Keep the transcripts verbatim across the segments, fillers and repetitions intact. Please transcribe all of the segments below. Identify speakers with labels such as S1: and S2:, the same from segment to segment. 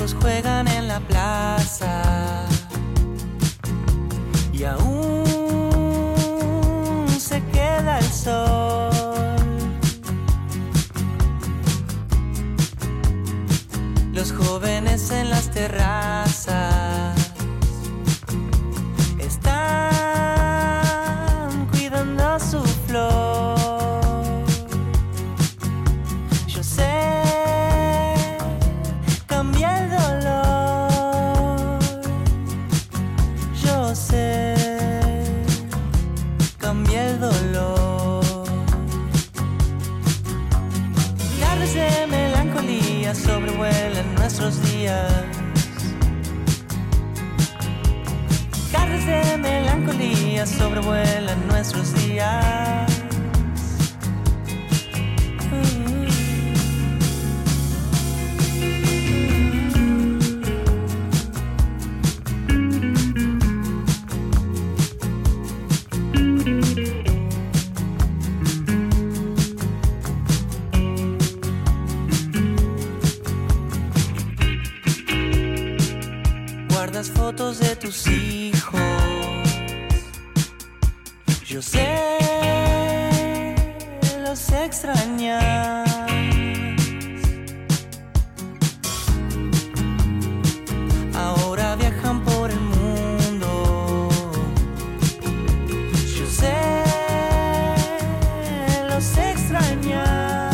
S1: chicos juegan en la plaza y aún se queda el sol. Los jóvenes en las terrazas están cuidando su flor. Yo sé, cambié el dolor. Yo sé, cambié el dolor. Tardes de melancolía sobrevuelan nuestros días. Tardes de melancolía sobrevuelan nuestros días. Guardas fotos de tus hijos. Yo sé, los extrañas. Ahora viajan por el mundo. Yo sé, los extrañas.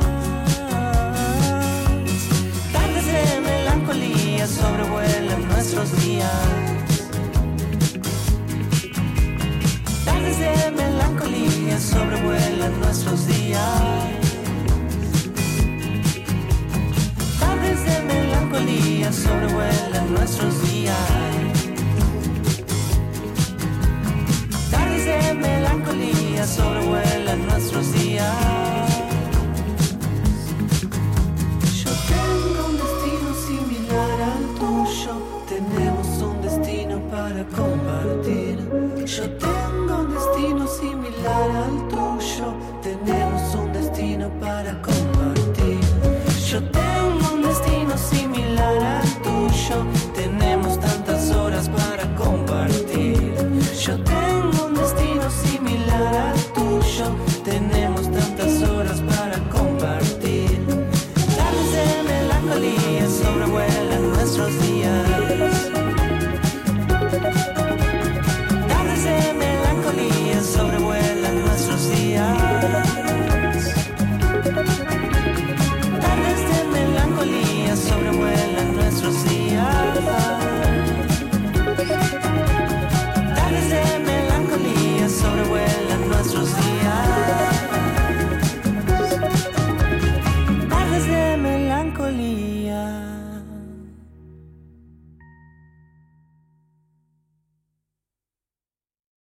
S1: Tardes de melancolía sobrevuelan nuestros días. Tardes de melancolía sobrevuelan nuestros días. Tardes de melancolía sobrevuelan nuestros días. Tardes de melancolía sobrevuelan nuestros días.
S2: Yo tengo un destino similar al tuyo. Tenemos un destino para compartir. Yo tengo un destino similar al tuyo. Tenemos un destino para compartir. Yo tengo un destino similar al tuyo. Tenemos tantas horas para compartir. Yo tengo un destino similar al tuyo. Tenemos tantas horas para compartir. Tardes de melancolía sobrevuelan nuestros días. Tardes de melancolía sobrevuelan nuestros días. Tardes de melancolía sobrevuelan